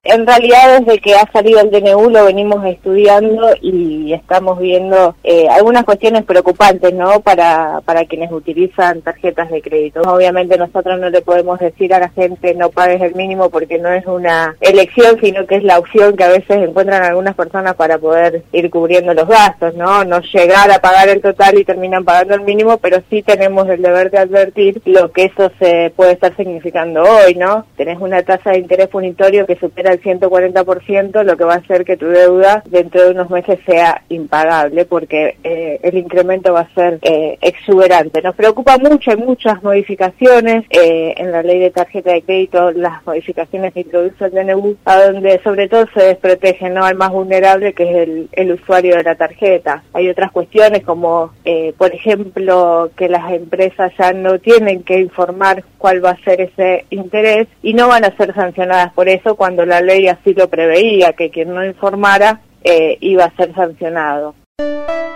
En realidad, desde que ha salido el DNU lo venimos estudiando y estamos viendo algunas cuestiones preocupantes, ¿no? Para quienes utilizan tarjetas de crédito. Obviamente nosotros no le podemos decir a la gente no pagues el mínimo porque no es una elección, sino que es la opción que a veces encuentran algunas personas para poder ir cubriendo los gastos, ¿no? No llegar a pagar el total y terminan pagando el mínimo, pero sí tenemos el deber de advertir lo que eso se puede estar significando hoy, ¿no? Tenés una tasa de interés punitorio que supera el 140%, lo que va a hacer que tu deuda dentro de unos meses sea impagable porque el incremento va a ser exuberante. Nos preocupa mucho, hay muchas modificaciones en la ley de tarjeta de crédito, las modificaciones que introduce el DNU, a donde sobre todo se desprotege, ¿no?, al más vulnerable, que es el usuario de la tarjeta. Hay otras cuestiones como, por ejemplo, que las empresas ya no tienen que informar cuál va a ser ese interés y no van a ser sancionadas por eso cuando la ley así lo preveía, que quien no informara iba a ser sancionado.